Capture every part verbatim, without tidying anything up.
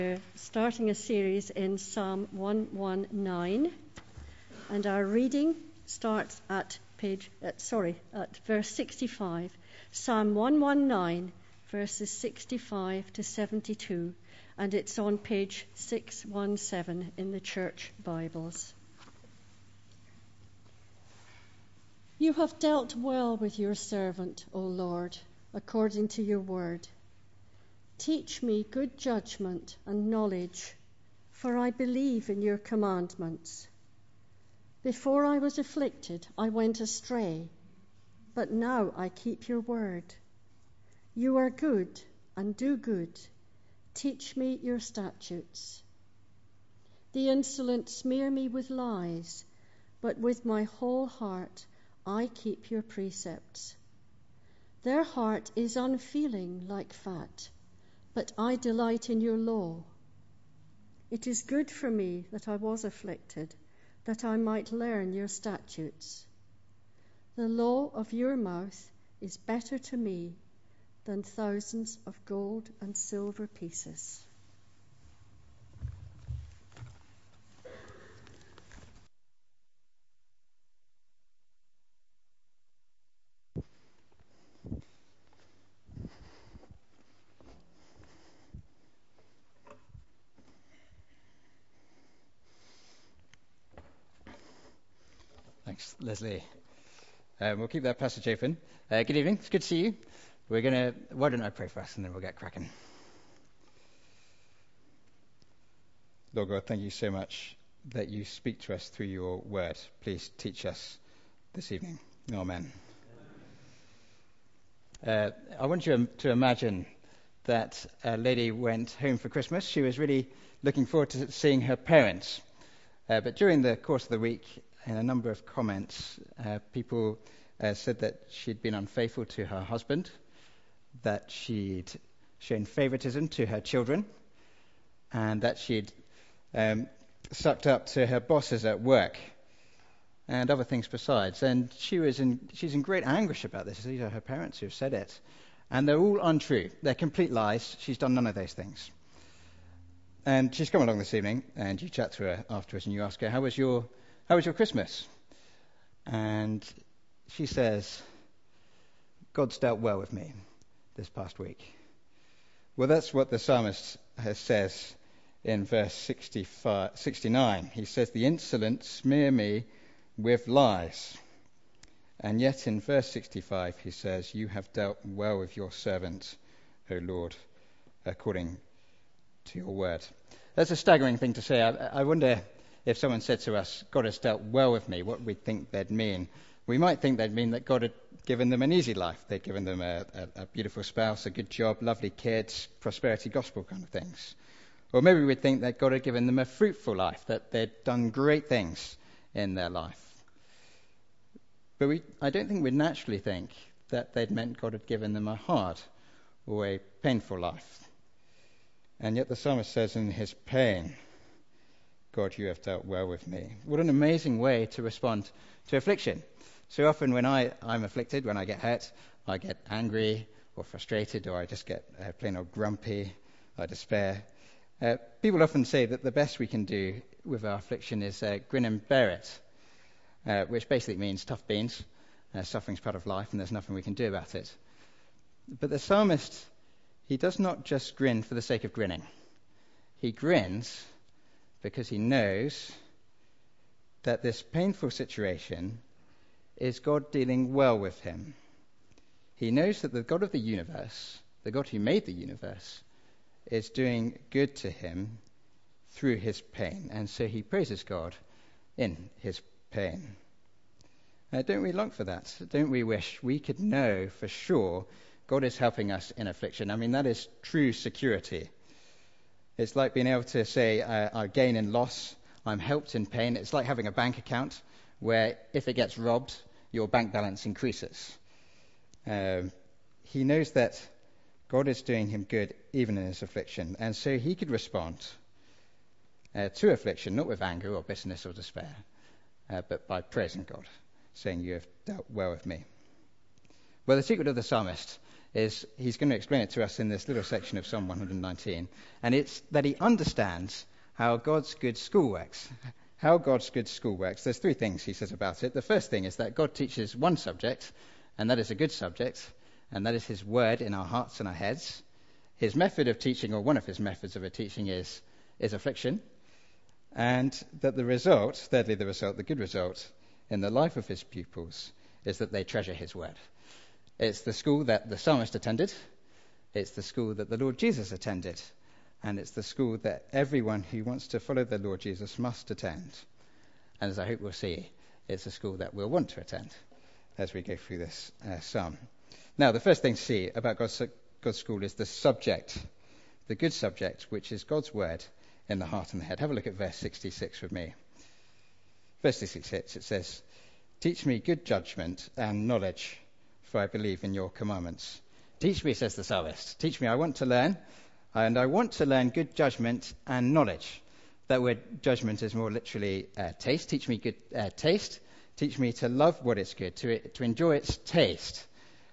We're starting a series in Psalm one nineteen, and our reading starts at page, uh, sorry, at verse sixty-five. Psalm one nineteen, verses sixty-five to seventy-two, and it's on page six seventeen in the church Bibles. You have dealt well with your servant, O Lord, according to your word. Teach me good judgment and knowledge, for I believe in your commandments. Before I was afflicted, I went astray, but now I keep your word. You are good and do good. Teach me your statutes. The insolent smear me with lies, but with my whole heart I keep your precepts. Their heart is unfeeling like fat, but I delight in your law. It is good for me that I was afflicted, that I might learn your statutes. The law of your mouth is better to me than thousands of gold and silver pieces. Thanks, Leslie. Um, we'll keep that passage open. Uh, good evening. It's good to see you. We're going to, why don't I pray for us and then we'll get cracking. Lord God, thank you so much that you speak to us through your word. Please teach us this evening. Amen. Uh, I want you to imagine that a lady went home for Christmas. She was really looking forward to seeing her parents. Uh, but during the course of the week, in a number of comments, uh, people uh, said that she'd been unfaithful to her husband, that she'd shown favoritism to her children, and that she'd um, sucked up to her bosses at work, and other things besides. And she was in, she's in great anguish about this. These are her parents who have said it. And they're all untrue. They're complete lies. She's done none of those things. And she's come along this evening, and you chat to her afterwards, and you ask her, how was your How was your Christmas? And she says, God's dealt well with me this past week. Well, that's what the psalmist has says in verse sixty-five, sixty-nine. He says, the insolent smear me with lies. And yet in verse sixty-five, he says, you have dealt well with your servant, O Lord, according to your word. That's a staggering thing to say. I, I wonder if someone said to us, God has dealt well with me, what we'd think they'd mean. We might think they'd mean that God had given them an easy life. They'd given them a, a, a beautiful spouse, a good job, lovely kids, prosperity gospel kind of things. Or maybe we'd think that God had given them a fruitful life, that they'd done great things in their life. But we, I don't think we'd naturally think that they'd meant God had given them a hard or a painful life. And yet the psalmist says in his pain, God, you have dealt well with me. What an amazing way to respond to affliction. So often when I, I'm afflicted, when I get hurt, I get angry or frustrated, or I just get uh, plain old grumpy, I despair. Uh, people often say that the best we can do with our affliction is uh, grin and bear it, uh, which basically means tough beans. Uh, suffering's part of life and there's nothing we can do about it. But the psalmist, he does not just grin for the sake of grinning. He grins because he knows that this painful situation is God dealing well with him. He knows that the God of the universe, the God who made the universe, is doing good to him through his pain. And so he praises God in his pain. Now, don't we long for that? Don't we wish we could know for sure God is helping us in affliction? I mean, that is true security. It's like being able to say, uh, I gain and loss, I'm helped in pain. It's like having a bank account where if it gets robbed, your bank balance increases. Um, he knows that God is doing him good even in his affliction. And so he could respond uh, to affliction, not with anger or bitterness or despair, uh, but by praising God, saying, you have dealt well with me. Well, the secret of the psalmist is he's going to explain it to us in this little section of Psalm one nineteen, and it's that he understands how God's good school works. How God's good school works. There's three things he says about it. The first thing is that God teaches one subject, and that is a good subject, and that is his word in our hearts and our heads. His method of teaching, or one of his methods of a teaching, is, is affliction. And that the result, thirdly the result, the good result, in the life of his pupils is that they treasure his word. It's the school that the psalmist attended. It's the school that the Lord Jesus attended. And it's the school that everyone who wants to follow the Lord Jesus must attend. And as I hope we'll see, it's a school that we'll want to attend as we go through this uh, psalm. Now, the first thing to see about God's, God's school is the subject, the good subject, which is God's word in the heart and the head. Have a look at verse sixty-six with me. Verse sixty-six, it says, "Teach me good judgment and knowledge, for I believe in your commandments." Teach me, says the psalmist. Teach me, I want to learn. And I want to learn good judgment and knowledge. That word judgment is more literally uh, taste. Teach me good uh, taste. Teach me to love what is good, to, to enjoy its taste,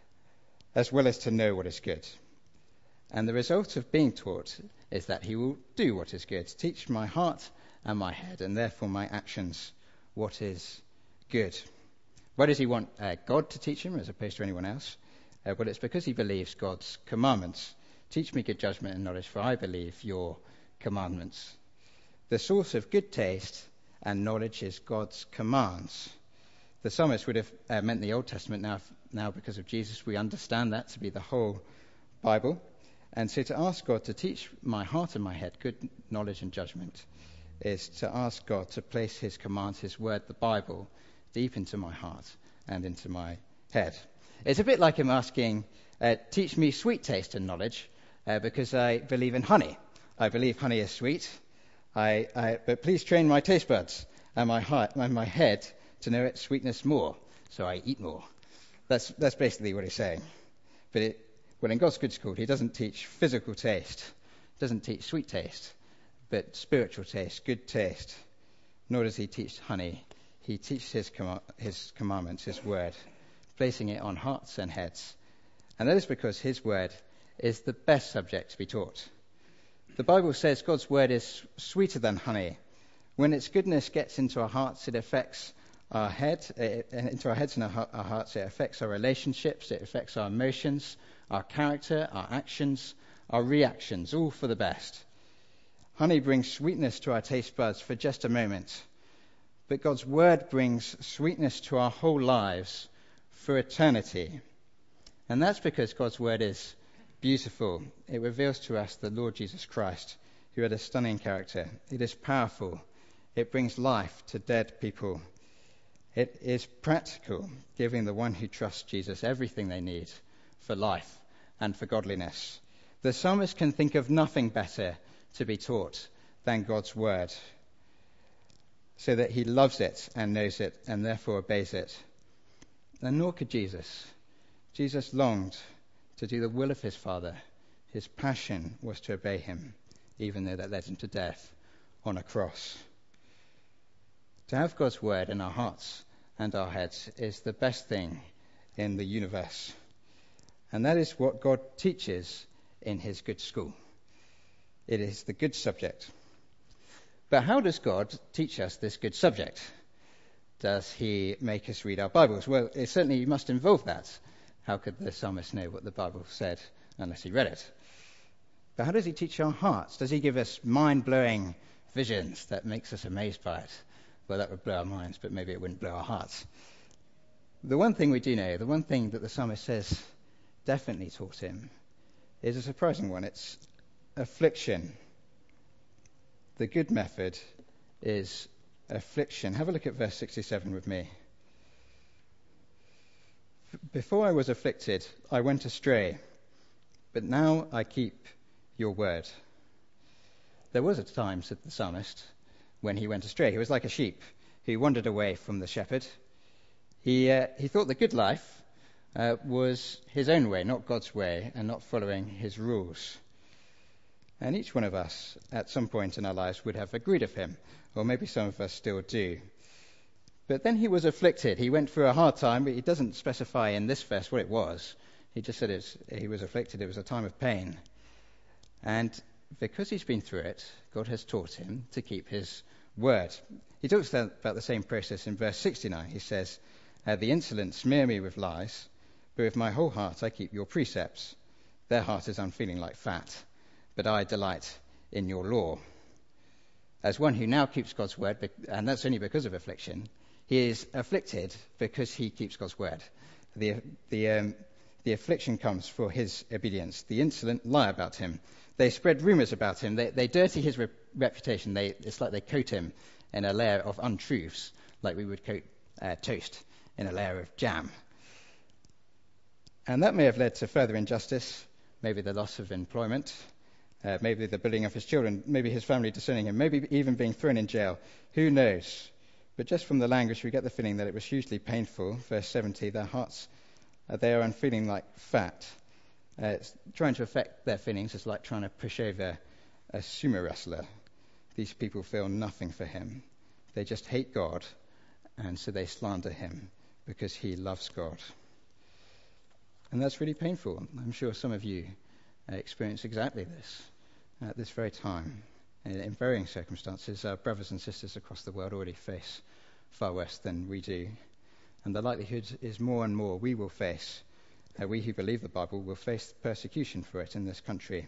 as well as to know what is good. And the result of being taught is that he will do what is good, teach my heart and my head, and therefore my actions, what is good. Why does he want uh, God to teach him as opposed to anyone else? Uh, well, it's because he believes God's commandments. Teach me good judgment and knowledge, for I believe your commandments. The source of good taste and knowledge is God's commands. The psalmist would have uh, meant the Old Testament. Now, now, because of Jesus, we understand that to be the whole Bible. And so to ask God to teach my heart and my head good knowledge and judgment is to ask God to place his commands, his word, the Bible, deep into my heart and into my head. It's a bit like him asking, uh, teach me sweet taste and knowledge, uh, because I believe in honey. I believe honey is sweet. I, I, but please train my taste buds and my heart and my head to know its sweetness more, so I eat more. That's that's basically what he's saying. But it, well, in God's good school, he doesn't teach physical taste, doesn't teach sweet taste, but spiritual taste, good taste. Nor does he teach honey. He teaches his com- his commandments, his word, placing it on hearts and heads. And that is because his word is the best subject to be taught. The Bible says God's word is sweeter than honey. When its goodness gets into our hearts, it affects our head, it, into our heads and our, our hearts. It affects our relationships, it affects our emotions, our character, our actions, our reactions, all for the best. Honey brings sweetness to our taste buds for just a moment, but God's word brings sweetness to our whole lives for eternity. And that's because God's word is beautiful. It reveals to us the Lord Jesus Christ, who had a stunning character. It is powerful. It brings life to dead people. It is practical, giving the one who trusts Jesus everything they need for life and for godliness. The psalmist can think of nothing better to be taught than God's word, so that he loves it and knows it and therefore obeys it. And nor could Jesus. Jesus longed to do the will of his Father. His passion was to obey him, even though that led him to death on a cross. To have God's word in our hearts and our heads is the best thing in the universe. And that is what God teaches in his good school. It is the good subject. But how does God teach us this good subject? Does he make us read our Bibles? Well, it certainly must involve that. How could the psalmist know what the Bible said unless he read it? But how does he teach our hearts? Does he give us mind-blowing visions that makes us amazed by it? Well, that would blow our minds, but maybe it wouldn't blow our hearts. The one thing we do know, the one thing that the psalmist says definitely taught him, is a surprising one. It's affliction. The good method is affliction. Have a look at verse sixty-seven with me. Before I was afflicted, I went astray, but now I keep your word. There was a time, said the psalmist, when he went astray. He was like a sheep who wandered away from the shepherd. He uh, he thought the good life uh, was his own way, not God's way, and not following his rules. And each one of us, at some point in our lives, would have agreed with him, or maybe some of us still do. But then he was afflicted. He went through a hard time, but he doesn't specify in this verse what it was. He just said it's, he was afflicted. It was a time of pain. And because he's been through it, God has taught him to keep his word. He talks about the same process in verse sixty-nine. He says, uh, the insolent smear me with lies, but with my whole heart I keep your precepts. Their heart is unfeeling like fat, but I delight in your law. As one who now keeps God's word, and that's only because of affliction, he is afflicted because he keeps God's word. The, the, um, the affliction comes for his obedience. The insolent lie about him. They spread rumors about him. They, they dirty his re- reputation. They, it's like they coat him in a layer of untruths, like we would coat uh, toast in a layer of jam. And that may have led to further injustice, maybe the loss of employment, uh, maybe the bullying of his children, maybe his family disowning him, maybe even being thrown in jail. Who knows? But just from the language, we get the feeling that it was hugely painful. Verse seventy, their hearts, uh, they are unfeeling like fat. Uh, it's trying to affect their feelings is like trying to push over a sumo wrestler. These people feel nothing for him. They just hate God, and so they slander him because he loves God. And that's really painful. I'm sure some of you uh, experience exactly this at this very time. In, in varying circumstances, our brothers and sisters across the world already face far worse than we do. And the likelihood is more and more we will face, uh, we who believe the Bible, will face persecution for it in this country.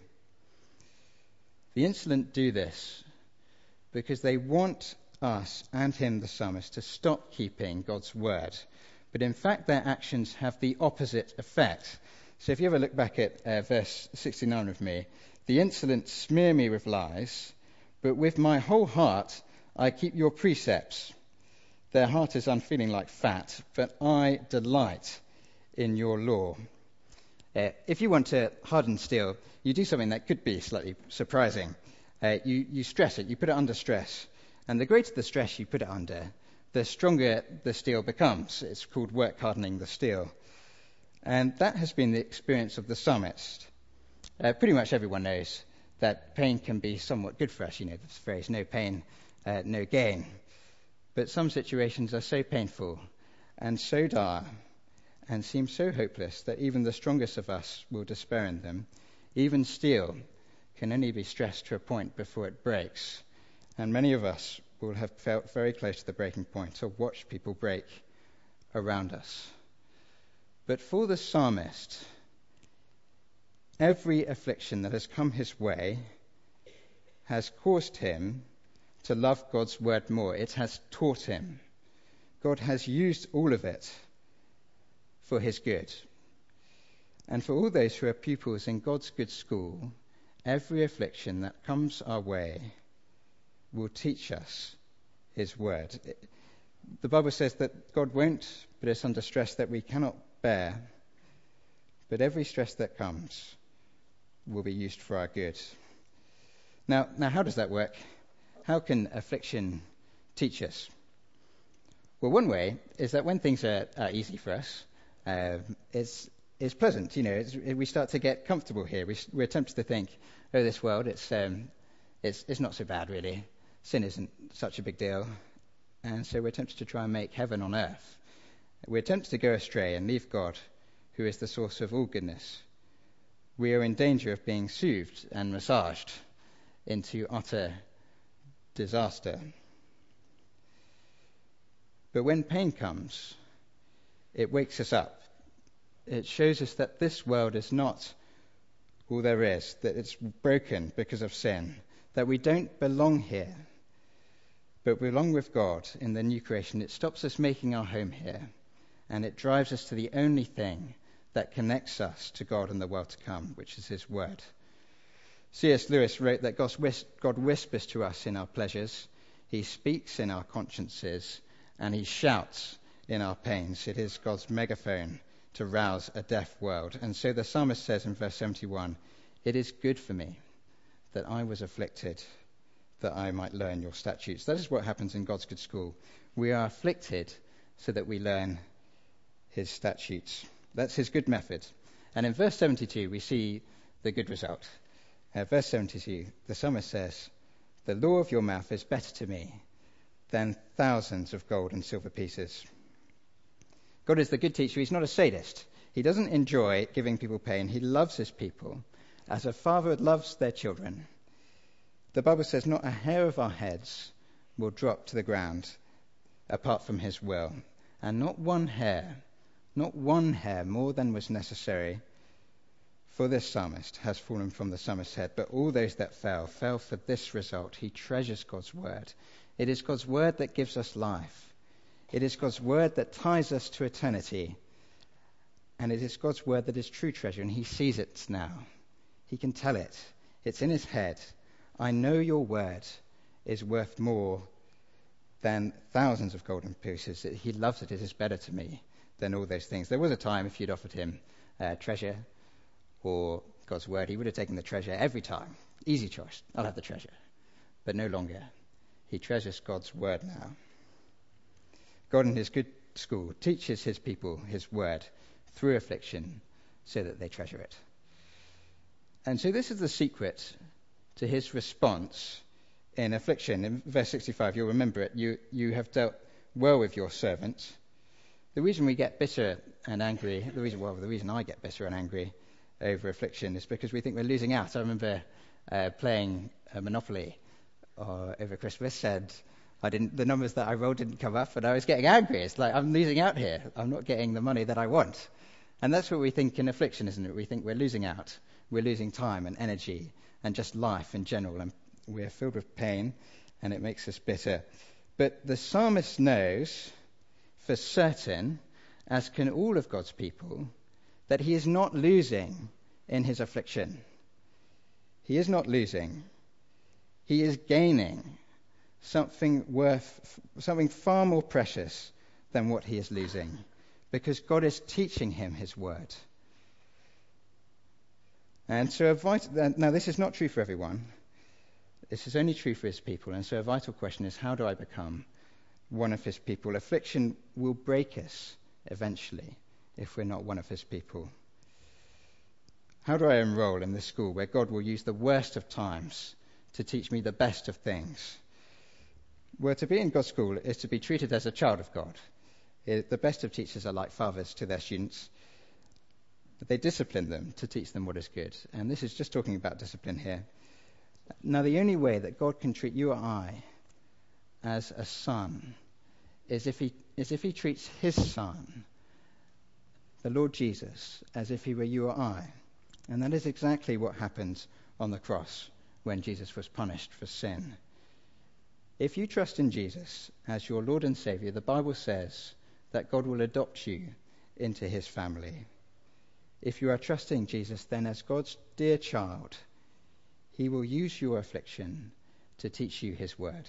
The insolent do this because they want us and him, the psalmist, to stop keeping God's word. But in fact, their actions have the opposite effect. So if you ever look back at uh, verse sixty-nine with me, the insolent smear me with lies, but with my whole heart I keep your precepts. Their heart is unfeeling like fat, but I delight in your law. Uh, if you want to harden steel, you do something that could be slightly surprising. Uh, you, you stress it, you put it under stress. And the greater the stress you put it under, the stronger the steel becomes. It's called work hardening the steel. And that has been the experience of the psalmist. Uh, pretty much everyone knows that pain can be somewhat good for us. You know, this phrase, no pain, uh, no gain. But some situations are so painful and so dire and seem so hopeless that even the strongest of us will despair in them. Even steel can only be stressed to a point before it breaks. And many of us will have felt very close to the breaking point or watched people break around us. But for the psalmist, every affliction that has come his way has caused him to love God's word more. It has taught him. God has used all of it for his good. And for all those who are pupils in God's good school, every affliction that comes our way will teach us his word. The Bible says that God won't put us under stress that we cannot bear, but every stress that comes will be used for our good. Now, now how does that work? How can affliction teach us? Well, one way is that when things are, are easy for us, uh, it's it's pleasant. You know, it's, we start to get comfortable here. We, we're tempted to think, oh, this world, it's um, it's it's not so bad really. Sin isn't such a big deal, and so we're tempted to try and make heaven on earth. We're tempted to go astray and leave God, who is the source of all goodness. We are in danger of being soothed and massaged into utter disaster. But when pain comes, it wakes us up. It shows us that this world is not all there is, that it's broken because of sin, that we don't belong here, but belong with God in the new creation. It stops us making our home here, and it drives us to the only thing that connects us to God and the world to come, which is his word. C S Lewis wrote that God whispers to us in our pleasures, he speaks in our consciences, and he shouts in our pains. It is God's megaphone to rouse a deaf world. And so the psalmist says in verse seventy-one, it is good for me that I was afflicted, that I might learn your statutes. That is what happens in God's good school. We are afflicted so that we learn his statutes. That's his good method. And in verse seventy-two, we see the good result. Uh, verse seventy-two, the psalmist says, the law of your mouth is better to me than thousands of gold and silver pieces. God is the good teacher. He's not a sadist. He doesn't enjoy giving people pain. He loves his people as a father loves their children. The Bible says not a hair of our heads will drop to the ground apart from his will. And not one hair, not one hair more than was necessary for this psalmist has fallen from the psalmist's head. But all those that fell, fell for this result. He treasures God's word. It is God's word that gives us life. It is God's word that ties us to eternity. And it is God's word that is true treasure. And he sees it now. He can tell it. It's in his head. I know your word is worth more than thousands of golden pieces. He loves it. It is better to me than all those things. There was a time if you'd offered him uh, treasure or God's word, he would have taken the treasure every time. Easy choice. I'll have the treasure. But no longer. He treasures God's word now. God in his good school teaches his people his word through affliction so that they treasure it. And so this is the secret to his response in affliction. In verse sixty-five, you'll remember it. You, you have dealt well with your servant. The reason we get bitter and angry, the reason, well, the reason I get bitter and angry over affliction is because we think we're losing out. I remember uh, playing uh, Monopoly uh, over Christmas, and I didn't, the numbers that I rolled didn't come up, and I was getting angry. It's like, I'm losing out here. I'm not getting the money that I want. And that's what we think in affliction, isn't it? We think we're losing out. We're losing time and energy and just life in general. And we're filled with pain, and it makes us bitter. But the psalmist knows for certain, as can all of God's people, that he is not losing in his affliction. He is not losing. He is gaining something worth, something far more precious than what he is losing, because God is teaching him his word. And so, a vital, now this is not true for everyone. This is only true for his people. And so, a vital question is, how do I become one of his people? Affliction will break us eventually if we're not one of his people. How do I enroll in this school where God will use the worst of times to teach me the best of things? Well, to be in God's school is to be treated as a child of God. It, the best of teachers are like fathers to their students. They discipline them to teach them what is good. And this is just talking about discipline here. Now, the only way that God can treat you or I as a son is if he, is if he treats his son, the Lord Jesus, as if he were you or I. And that is exactly what happened on the cross when Jesus was punished for sin. If you trust in Jesus as your Lord and Savior, the Bible says that God will adopt you into his family. If you are trusting Jesus, then as God's dear child, he will use your affliction to teach you his word.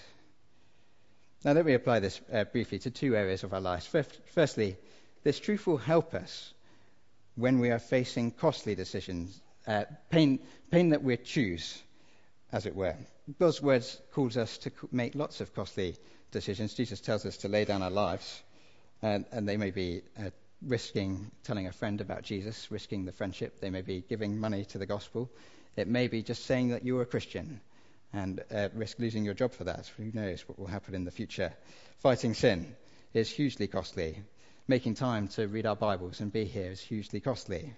Now let me apply this uh, briefly to two areas of our lives. First, firstly, this truth will help us when we are facing costly decisions, uh, pain, pain that we choose, as it were. God's word calls us to make lots of costly decisions. Jesus tells us to lay down our lives, and, and they may be uh, risking telling a friend about Jesus, risking the friendship. They may be giving money to the gospel. It may be just saying that you're a Christian and uh, risk losing your job for that. Who knows what will happen in the future? Fighting sin is hugely costly. Making time to read our Bibles and be here is hugely costly.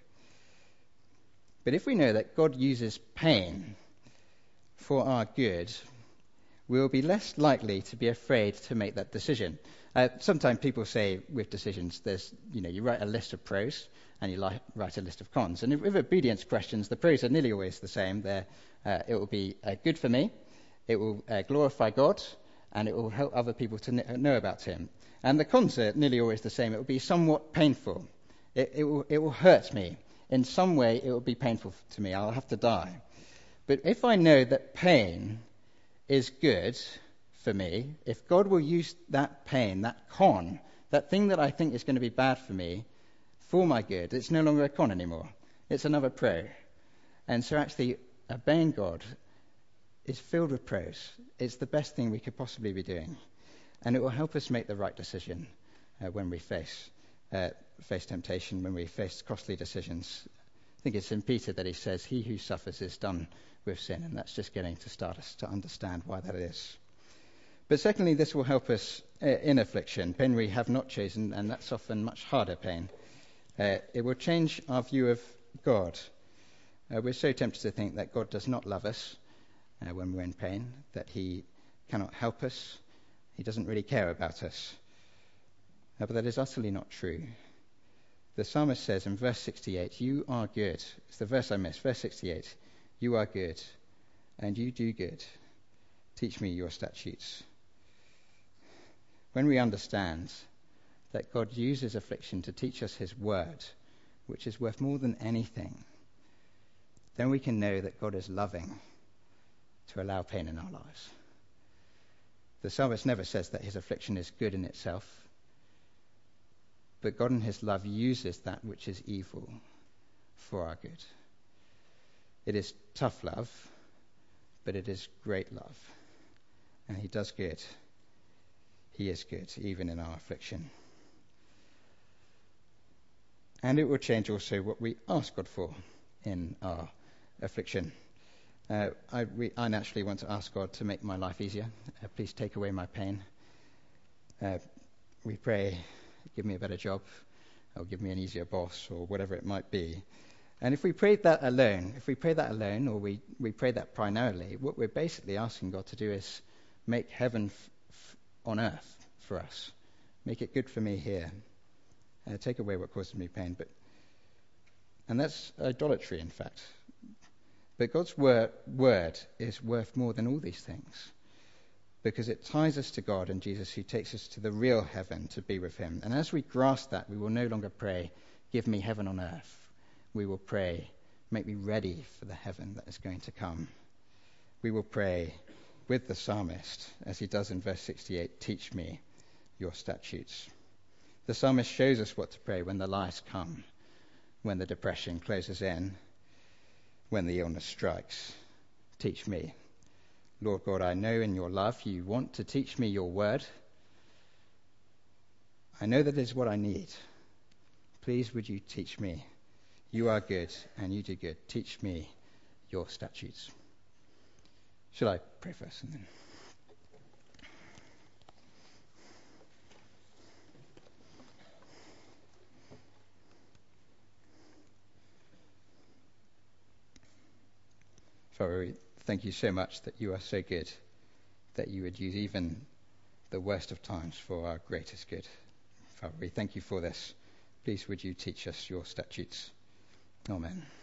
But if we know that God uses pain for our good, we will be less likely to be afraid to make that decision. Uh, sometimes people say with decisions, there's, you know, you write a list of pros and you li- write a list of cons. And if, with obedience questions, the pros are nearly always the same. They're, uh, it will be uh, good for me, it will uh, glorify God, and it will help other people to kn- know about him. And the cons are nearly always the same. It will be somewhat painful. It, it, will, it will hurt me. In some way, it will be painful to me. I'll have to die. But if I know that pain is good for me, if God will use that pain, that con, that thing that I think is going to be bad for me, for my good, it's no longer a con anymore. It's another pro. And so actually, obeying God is filled with pros. It's the best thing we could possibly be doing. And it will help us make the right decision uh, when we face uh, face temptation, when we face costly decisions. I think it's in Peter that he says, he who suffers is done with sin. And that's just getting to start us to understand why that is. But secondly, this will help us uh, in affliction, pain we have not chosen, and that's often much harder pain Uh, it will change our view of God. Uh, we're so tempted to think that God does not love us uh, when we're in pain, that he cannot help us, he doesn't really care about us. Uh, but that is utterly not true. The psalmist says in verse sixty-eight, you are good. It's the verse I missed, verse sixty-eight. You are good, and you do good. Teach me your statutes. When we understand that God uses affliction to teach us his word, which is worth more than anything, then we can know that God is loving to allow pain in our lives. The psalmist never says that his affliction is good in itself, but God in his love uses that which is evil for our good. It is tough love, but it is great love. And he does good. He is good, even in our affliction. And it will change also what we ask God for in our affliction. Uh, I, we, I naturally want to ask God to make my life easier. Uh, please take away my pain. Uh, we pray, give me a better job, or give me an easier boss, or whatever it might be. And if we pray that alone, if we pray that alone, or we, we pray that primarily, what we're basically asking God to do is make heaven f- f- on earth for us. Make it good for me here. Uh, take away what causes me pain. But, and that's idolatry, in fact. But God's wor- word is worth more than all these things, because it ties us to God and Jesus, who takes us to the real heaven to be with him. And as we grasp that, we will no longer pray, give me heaven on earth. We will pray, make me ready for the heaven that is going to come. We will pray with the psalmist, as he does in verse sixty-eight, teach me your statutes. The psalmist shows us what to pray when the lies come, when the depression closes in, when the illness strikes. Teach me. Lord God, I know in your love you want to teach me your word. I know that is what I need. Please would you teach me? You are good and you do good. Teach me your statutes. Shall I pray first and then? Father, we thank you so much that you are so good, that you would use even the worst of times for our greatest good. Father, we thank you for this. Please would you teach us your statutes. Amen.